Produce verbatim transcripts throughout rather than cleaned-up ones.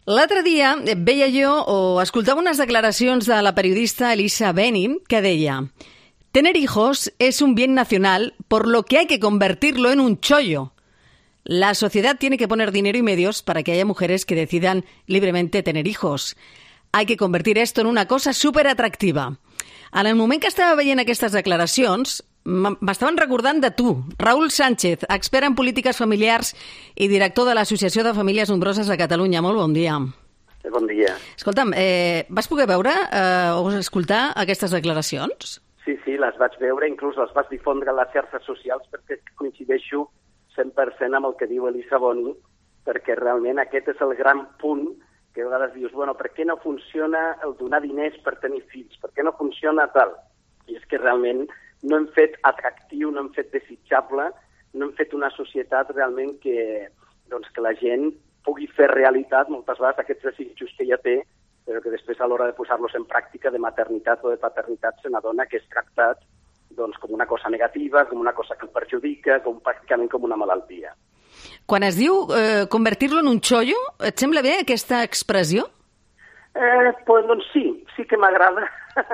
L'altre dia veia jo o escoltava unes declaracions de la periodista Elisa Beni que deia: «Tener hijos es un bien nacional, por lo que hay que convertirlo en un chollo. La sociedad tiene que poner dinero y medios para que haya mujeres que decidan libremente tener hijos. Hay que convertir esto en una cosa súper atractiva». En el moment que estava veient aquestes declaracions, m'estaven recordant de tu, Raül Sánchez, expert en polítiques familiars i director de l'Associació de Famílies Nombroses de Catalunya. Molt bon dia. Bon dia. Escolta'm, eh, vas poder veure eh, o escoltar aquestes declaracions? Sí, sí, les vaig veure, inclús les vaig difondre a les xarxes socials perquè coincideixo cent per cent amb el que diu Elisa Boni, perquè realment aquest és el gran punt que a vegades dius, bueno, per què no funciona el donar diners per tenir fills? Per què no funciona tal? I és que realment no hem fet atractiu, no hem fet desitjable, no hem fet una societat realment que, doncs, que la gent pugui fer realitat moltes vegades aquests desitjos que ja té, però que després a l'hora de posar-los en pràctica de maternitat o de paternitat se n'adona que és tractat doncs, com una cosa negativa, com una cosa que el perjudica, com pràcticament com una malaltia. Quan es diu eh, convertir-lo en un chollo, et sembla bé aquesta expressió? Eh, pues, doncs sí, sí que m'agrada.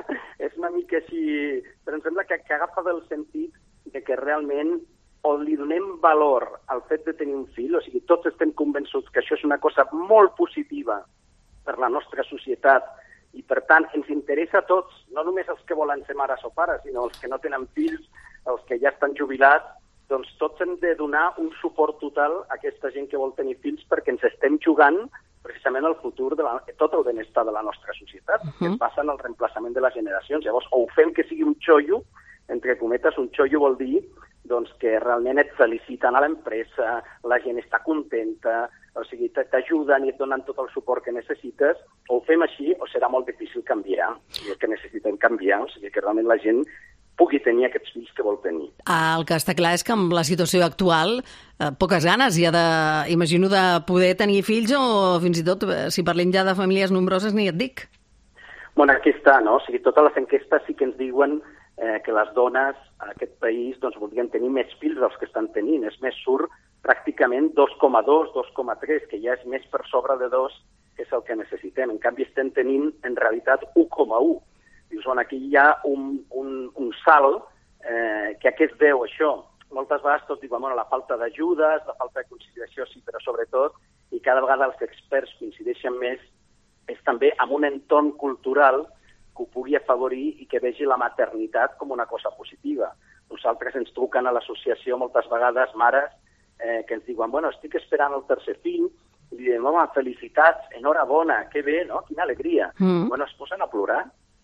És una mica així, però em sembla que, que agafa del sentit de que realment o li donem valor al fet de tenir un fill, o sigui, tots estem convençuts que això és una cosa molt positiva per la nostra societat i, per tant, ens interessa a tots, no només els que volen ser mares o pares, sinó els que no tenen fills, els que ja estan jubilats, doncs tots hem de donar un suport total a aquesta gent que vol tenir fills perquè ens estem jugant precisament el futur de la, tot el benestar de la nostra societat, uh-huh. que es basa en el reemplaçament de les generacions. Llavors, o ho fem que sigui un xollo, entre cometes, un xollo vol dir doncs, que realment et feliciten a l'empresa, la gent està contenta, o sigui, t'ajuden i et donen tot el suport que necessites, o ho fem així o serà molt difícil canviar, i el que necessitem canviar, o sigui, que realment la gent pugui tenir aquests fills que vol tenir. El que està clar és que amb la situació actual eh, poques ganes hi ha de, imagino, de poder tenir fills o fins i tot, si parlem ja de famílies nombroses, ni et dic. Bueno, aquí està, no? O sigui, totes les enquestes sí que ens diuen eh, que les dones a aquest país doncs, voldrien tenir més fills dels que estan tenint. És més, surt pràcticament dos coma dos, dos coma tres, que ja és més per sobre de dos, que és el que necessitem. En canvi, estem tenint, en realitat, u coma u. Dius, bueno, aquí hi ha un, un, un salt eh, que a què es deu això? Moltes vegades tots diuen, bueno, la falta d'ajudes, la falta de consideració, sí, però sobretot, i cada vegada els experts coincideixen més, és també amb un entorn cultural que ho pugui afavorir i que vegi la maternitat com una cosa positiva. Nosaltres ens truquen a l'associació moltes vegades mares eh, que ens diuen, bueno, estic esperant el tercer fill, i li diem, home, felicitats, enhorabona, que bé, no? Quina alegria. Mm. Bueno, es posen a plorar.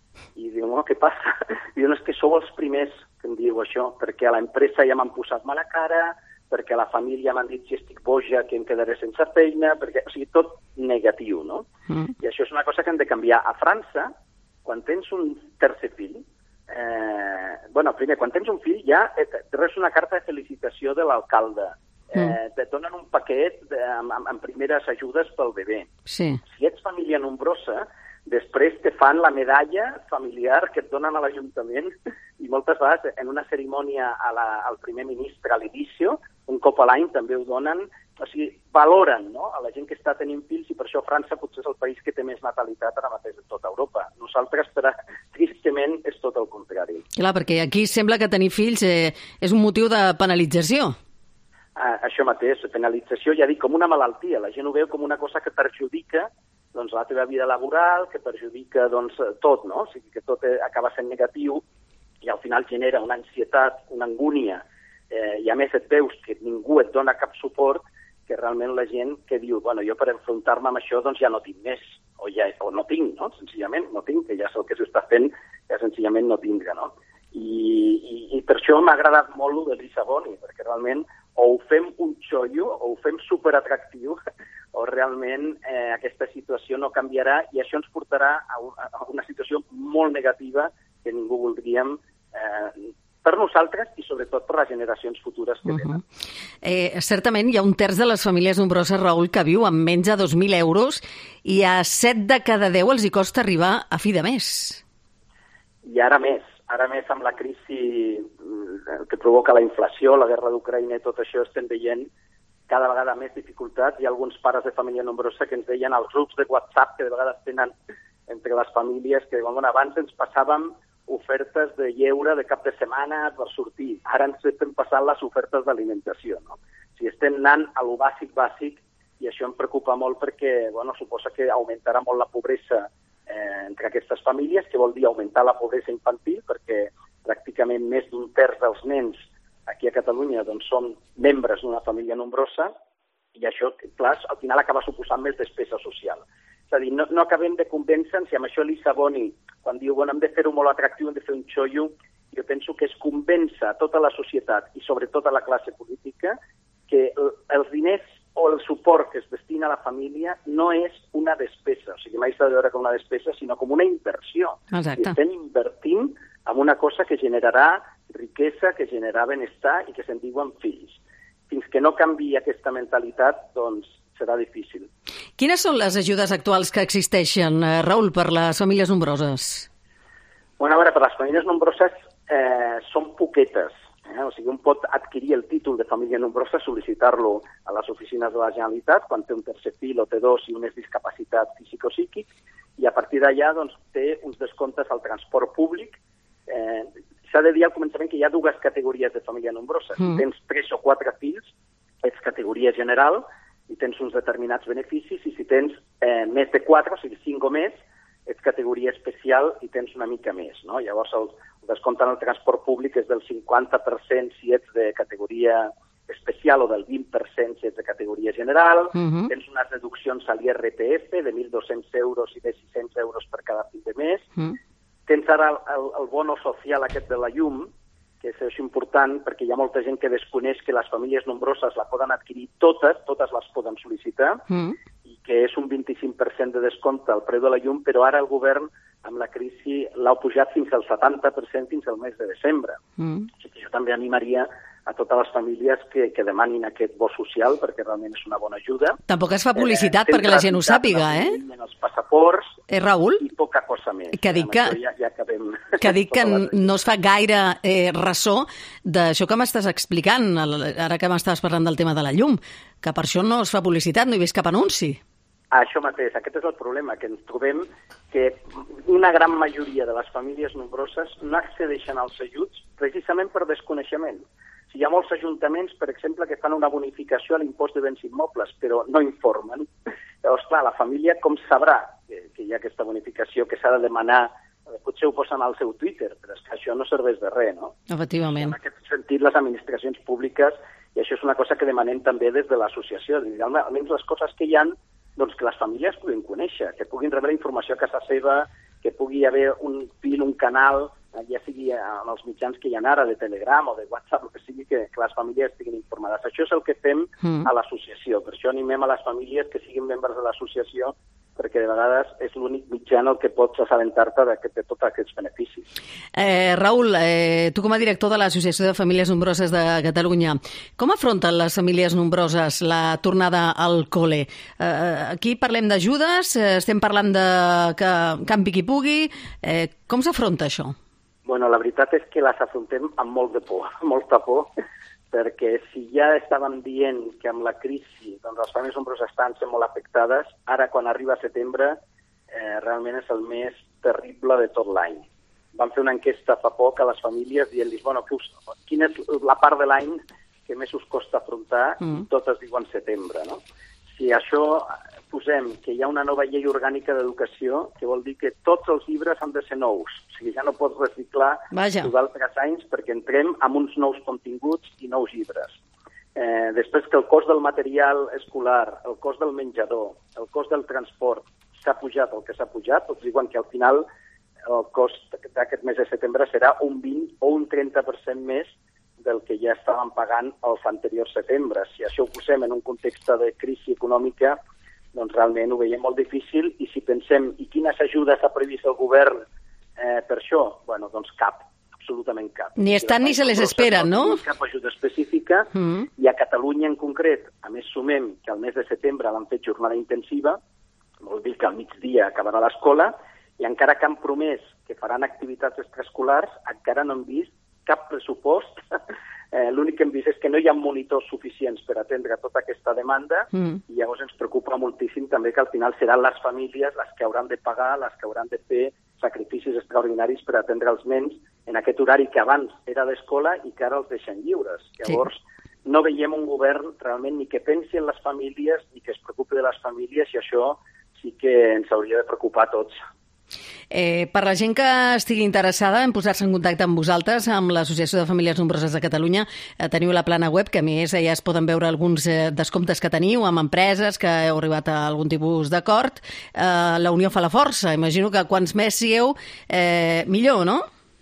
I diuen, oh, què passa? Diuen, és que sou els primers que em diu això, perquè a l'empresa ja m'han posat mala cara, perquè a la família m'han dit si estic boja que em quedaré sense feina, perquè, o sigui, tot negatiu, no? Mm. I això és una cosa que hem de canviar. A França, quan tens un tercer fill, eh, bueno, primer, quan tens un fill ja et res una carta de felicitació de l'alcalde, eh, mm. et donen un paquet de, amb, amb primeres ajudes pel bebè. Sí. Si ets família nombrosa, després te fan la medalla familiar que et donen a l'Ajuntament i moltes vegades en una cerimònia a la, al primer ministre a l'inicio, un cop a l'any també ho donen, o sigui, valoren, no?, a la gent que està tenint fills i per això França potser és el país que té més natalitat ara mateix de tota Europa. Nosaltres, però, tristament, és tot el contrari. Clar, perquè aquí sembla que tenir fills eh, és un motiu de penalització. Ah, això mateix, penalització, ja dic, com una malaltia. La gent ho veu com una cosa que perjudica doncs, la teva vida laboral, que perjudica doncs, tot, no? O sigui, que tot acaba sent negatiu i al final genera una ansietat, una angúnia, eh, i a més et veus que ningú et dona cap suport, que realment la gent que diu, bueno, jo per enfrontar-me amb això doncs ja no tinc més, o, ja, o no tinc, no? Senzillament no tinc, que ja és el que s'està fent, ja senzillament no tindre, no? I, i, i per això m'ha agradat molt el d'Elisa Boni, perquè realment o ho fem un xollo, o ho fem superatractiu, o realment eh, aquesta situació no canviarà i això ens portarà a, un, a una situació molt negativa que ningú voldríem eh, per nosaltres i sobretot per les generacions futures que venen. Uh-huh. eh, certament hi ha un terç de les famílies nombroses, Raül, que viu amb menys de dos mil euros i a set de cada deu els hi costa arribar a fi de mes. I ara més. Ara més amb la crisi que provoca la inflació, la guerra d'Ucraïna i tot això estem veient cada vegada més dificultats. Hi ha alguns pares de família nombrosa que ens deien als grups de WhatsApp que de vegades tenen entre les famílies que diuen, bueno, abans ens passàvem ofertes de lleure de cap de setmana per sortir. Ara ens estem passant les ofertes d'alimentació, no? O sigui, estem anant a lo bàsic, bàsic, i això em preocupa molt perquè, bueno, suposa que augmentarà molt la pobresa eh, entre aquestes famílies, que vol dir augmentar la pobresa infantil, perquè pràcticament més d'un terç dels nens aquí a Catalunya doncs, són membres d'una família nombrosa, i això, clar, al final acaba suposant més despesa social. És a dir, no, no acabem de convèncer-nos, i amb això Elisa Boni, quan diu, bueno, hem de fer-ho molt atractiu, hem de fer un xollo, jo penso que és convèncer a tota la societat i sobretot a la classe política que els diners o el suport que es destina a la família no és una despesa, o sigui, mai s'ha de veure com una despesa, sinó com una inversió. Exacte. I estem invertint en una cosa que generarà riquesa, que generarà benestar i que se'n diuen fills. Fins que no canviï aquesta mentalitat, doncs serà difícil. Quines són les ajudes actuals que existeixen, eh, Raül, per les famílies nombroses? Bueno, a veure, per les famílies nombroses eh, són poquetes. Eh? O sigui, un pot adquirir el títol de família nombrosa, sol·licitar-lo a les oficines de la Generalitat quan té un tercer fill o té dos i un és discapacitat físic-psíquic, i a partir d'allà doncs, té uns descomptes al transport públic. Eh, S'ha de dir al començament que hi ha dues categories de família nombrosa. Mm. Si tens tres o quatre fills, ets categoria general, i tens uns determinats beneficis, i si tens eh, més de quatre, o sigui, cinc o més, ets categoria especial i tens una mica més, no? Llavors, el, el descompte en el transport públic és del cinquanta per cent si ets de categoria especial o del vint per cent si ets de categoria general, uh-huh. Tens unes reduccions a l'I R P F de mil dos-cents euros i de sis-cents euros per cada fill de mes, uh-huh. Tens ara el, el, el bono social aquest de la llum, que és important perquè hi ha molta gent que desconeix que les famílies nombroses la poden adquirir totes, totes les poden sol·licitar, mm. i que és un vint-i-cinc per cent de descompte al preu de la llum, però ara el govern, amb la crisi, l'ha pujat fins al setanta per cent fins al mes de desembre. Mm. O sigui, jo també animaria a totes les famílies que, que demanin aquest bo social, perquè realment és una bona ajuda. Tampoc es fa publicitat eh, perquè la gent ho sàpiga, eh? En els passaports, eh, Raül? I poca cosa més. Que dic que, ja, ja acabem que, dic que no es fa gaire eh, ressò d'això que m'estàs explicant, ara que m'estaves parlant del tema de la llum, que per això no es fa publicitat, no hi veus cap anunci. Això mateix, aquest és el problema, que ens trobem que una gran majoria de les famílies nombroses no accedeixen als ajuts precisament per desconeixement. O sigui, hi ha molts ajuntaments, per exemple, que fan una bonificació a l'impost de béns immobles, però no informen. Llavors, clar, la família com sabrà que, que hi ha aquesta bonificació, que s'ha de demanar, potser ho posen al seu Twitter, però és que això no serveix de res, no? Efectivament. En aquest sentit, les administracions públiques, i això és una cosa que demanem també des de l'associació, almenys les coses que hi ha, doncs que les famílies puguin conèixer, que puguin rebre informació a casa seva, que pugui haver un fil, un canal, ja sigui en els mitjans que hi ha ara, de Telegram o de WhatsApp, el que sigui, que, que les famílies estiguin informades. Això és el que fem mm. a l'associació. Per això animem a les famílies que siguin membres de l'associació, perquè de vegades és l'únic mitjà en el que pots assabentar-te de, de tots aquests beneficis. Eh, Raül, eh, tu com a director de l'Associació de Famílies Nombroses de Catalunya, com afronten les famílies nombroses la tornada al col·le? Eh, aquí parlem d'ajudes, eh, estem parlant de que campi qui pugui, eh, com s'afronta això? Bueno, la veritat és que les afrontem amb molt de por, molta por, perquè si ja estàvem dient que amb la crisi doncs les famílies nombroses estan sent molt afectades, ara quan arriba setembre eh, realment és el més terrible de tot l'any. Vam fer una enquesta fa poc a les famílies dient-los, bueno, que us, quina és la part de l'any que més us costa afrontar, mm. i totes diuen setembre, no? Si això posem que hi ha una nova llei orgànica d'educació, que vol dir que tots els llibres han de ser nous. O sigui, ja no pots reciclar d'altres anys perquè entrem amb uns nous continguts i nous llibres. Eh, després que el cost del material escolar, el cost del menjador, el cost del transport s'ha pujat el que s'ha pujat, tots diuen que al final el cost d'aquest mes de setembre serà un vint o un trenta per cent més del que ja estaven pagant els anteriors setembres. Si això ho posem en un context de crisi econòmica, doncs realment ho veiem molt difícil, i si pensem i quines ajudes ha previst el govern eh, per això, bueno, doncs cap, absolutament cap. Ni estan ni se les esperen, no? Cap ajuda específica, mm. i a Catalunya en concret, a més sumem que al mes de setembre l'han fet jornada intensiva, vol dir que al migdia acabarà l'escola, i encara que han promès que faran activitats extraescolars, encara no han vist cap pressupost Eh, L'únic que hem vist és que no hi ha monitors suficients per atendre tota aquesta demanda mm. i llavors ens preocupa moltíssim també que al final seran les famílies les que hauran de pagar, les que hauran de fer sacrificis extraordinaris per atendre els nens en aquest horari que abans era d'escola i que ara els deixen lliures. Llavors, sí. no veiem un govern realment ni que pensi en les famílies ni que es preocupi de les famílies i això sí que ens hauria de preocupar a tots. Eh, per la gent que estigui interessada en posar-se en contacte amb vosaltres, amb l'Associació de Famílies Nombroses de Catalunya, eh, teniu la plana web, que a més ja es poden veure alguns eh, descomptes que teniu amb empreses que heu arribat a algun tipus d'acord. Eh, la unió fa la força. Imagino que quants més sigueu, eh, millor, no?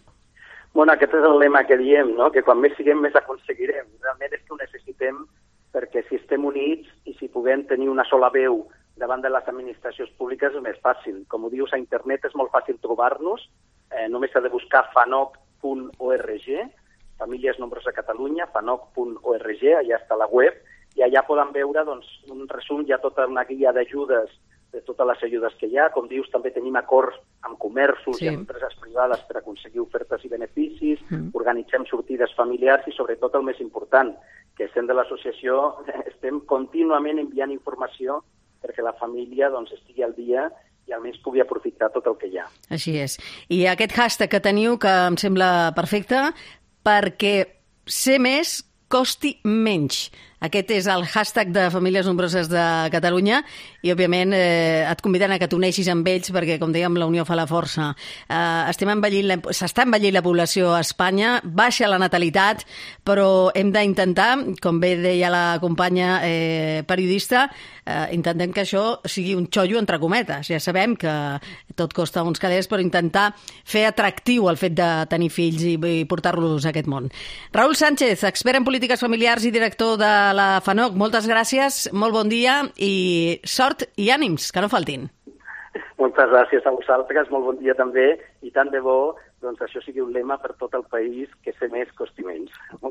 Bueno, aquest és el lema que diem, no? Que quan més siguem, més aconseguirem. Realment és que ho necessitem perquè si estem units i si puguem tenir una sola veu davant de les administracions públiques és més fàcil. Com ho dius, a internet és molt fàcil trobar-nos, eh, només s'ha de buscar fanoc punt org, Famílies Nombroses de Catalunya, fanoc punt org, allà està la web, i allà poden veure doncs, un resum, hi ha tota una guia d'ajudes, de totes les ajudes que hi ha. Com dius, també tenim acords amb comerços sí. i amb empreses privades per aconseguir ofertes i beneficis, mm. organitzem sortides familiars i, sobretot, el més important, que sent de l'associació estem contínuament enviant informació perquè la família doncs, estigui al dia i almenys pugui aprofitar tot el que hi ha. Així és. I aquest hashtag que teniu, que em sembla perfecte, perquè ser més costi menys. Aquest és el hashtag de Famílies Nombroses de Catalunya i, òbviament, eh, et conviden a que t'uneixis amb ells perquè, com dèiem, la unió fa la força. Eh, estem envellint la, s'està envellint la població a Espanya, baixa la natalitat, però hem d'intentar, com bé deia la companya eh, periodista, eh, intentem que això sigui un xollo entre cometes. Ja sabem que tot costa uns calés, però intentar fer atractiu el fet de tenir fills i, i portar-los a aquest món. Raül Sánchez, expert en polítiques familiars i director de la FANOC, moltes gràcies, molt bon dia i sort i ànims, que no faltin. Moltes gràcies a vosaltres, molt bon dia també, i tant de bo doncs això sigui un lema per tot el país, que ser més costi menys.